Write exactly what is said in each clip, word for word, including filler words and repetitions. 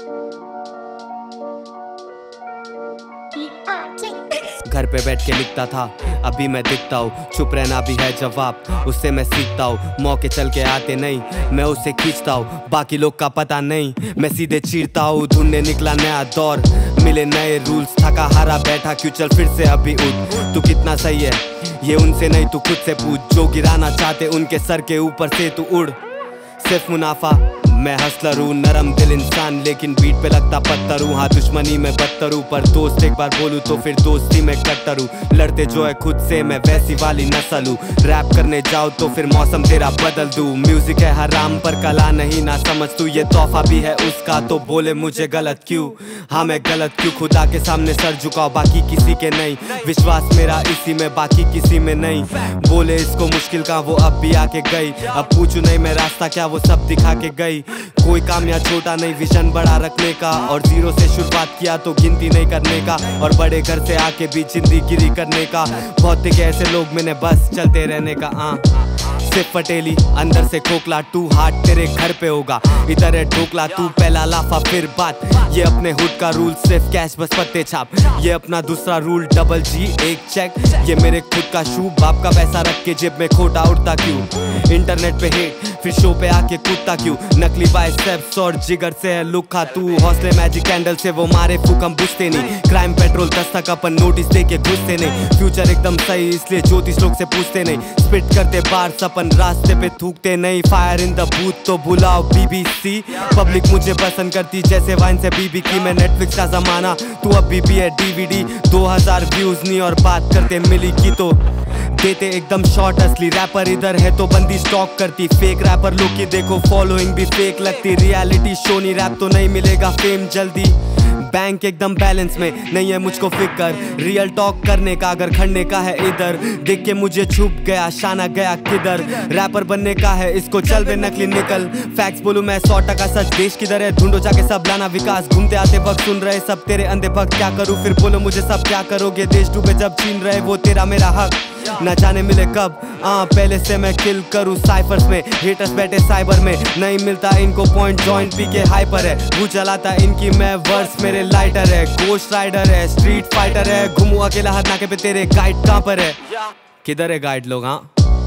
घर पे बैठ के लिखता था, अभी मैं दिखता हूँ। चुप रहना भी है जवाब, उससे मैं सीखता हूँ। मौके चल के आते नहीं, मैं उसे खींचता हूँ। बाकी लोग का पता नहीं, मैं सीधे चीरता हूँ। ढूंढने निकला नया दौर, मिले नए रूल्स। थका हारा बैठा क्यों, चल फिर से अभी उठ। तू कितना सही है ये उनसे नहीं, तू खुद से पूछ। जो गिराना चाहते उनके सर के ऊपर से तू उड़। सिर्फ मुनाफा, मैं हंसलर हूँ, नरम दिल इंसान लेकिन बीट पे लगता पत्थर हूँ। हाँ दुश्मनी में बदतर हूँ, पर दोस्त एक बार बोलूँ तो फिर दोस्ती में कट्टर हूँ। लड़ते जो है खुद से, मैं वैसी वाली नस्ल हूँ। रैप करने जाओ तो फिर मौसम तेरा बदल दूँ। म्यूजिक है हराम पर कला नहीं, ना समझ तू ये तोहफा भी है उसका। तो बोले मुझे गलत क्यों, हाँ मैं गलत क्यों। खुदा के सामने सर झुकाओ, बाकी किसी के नहीं। विश्वास मेरा इसी में, बाकी किसी में नहीं। बोले इसको मुश्किल का, वो अब भी आके गई। अब पूछू नहीं मैं रास्ता क्या, वो सब दिखा के गई। कोई काम या छोटा नहीं, विजन बड़ा रखने का। और जीरो से शुरुआत किया तो गिनती नहीं करने का। और बड़े घर से आके भी जिंदगी करने का। बहुत दिखे ऐसे लोग मैंने, बस चलते रहने का। आ सिर्फ पटेली अंदर से खोखला, टू हार्ट तेरे घर पे होगा। इधर है ढोकला, तू पहला लाफा फिर बात। ये अपने हुड का रूल, सिर्फ कैश बस पत्ते छाप। ये अपना दूसरा रूल, डबल जी एक चेक। ये मेरे खुद का शू, बाप का पैसा रख के जेब में खोटा उड़ता क्यों। इंटरनेट पे हेट, फिर शो पे आके कूदता क्यों। नकली बाइसेप्स और जिगर से है लुक खा तू। हौसले मैजिक कैंडल से वो मारे फूक, हम बुझते नहीं। क्राइम पेट्रोल दस्तक अपन नोटिस दे के घुसते नहीं। फ्यूचर एकदम सही इसलिए ज्योतिष लोग से पूछते नहीं। स्पिट करते बार सपन रास्ते पे थूकते नहीं। फायर इन द बूथ तो बुलाओ बीबीसी। पब्लिक मुझे पसंद करती जैसे वाइन से बीबी की। मैं नेटफ्लिक्स का जमाना, तू अभी भी है डीवीडी। दो हजार व्यूज नहीं और बात करते मिली की तो देते एकदम शॉर्ट। असली रैपर इधर है तो बंदी स्टॉक करती। फेक रैपर लोग की देखो फॉलोइंग भी फेक लगती। रियलिटी शो नहीं रैप तो नहीं मिलेगा फेम जल्दी। बैंक एकदम बैलेंस में नहीं है मुझको फिकर। रियल टॉक करने का अगर खड़ने का है इधर। देख के मुझे छुप गया शाना गया किधर। रैपर बनने का है इसको, चल बे नकली निकल। फैक्ट्स बोलूं मैं सौ टका सच, देश किधर है ढूंढो जाके सब लाना विकास। घूमते आते वक्त सुन रहे सब तेरे अंधे भक्त। क्या करूं फिर बोलो मुझे सब क्या करोगे। देश डूबे जब छीन रहे वो तेरा मेरा हक। न जाने मिले कब, आ, पहले से मैं किल करूं साइफर्स में। हेटर्स बैठे साइबर में, नहीं मिलता इनको पॉइंट। जॉइंट पी के हाइपर है, वो चलाता इनकी मैं वर्स। मेरे लाइटर है, गोश्त राइडर है, स्ट्रीट फाइटर है। घूमू अकेला हर नाके पे, तेरे गाइड कहाँ पर है। किधर है गाइड लोग। हाँ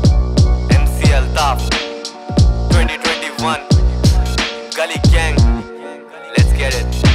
MC Altaf twenty twenty one gully gang, let's get it.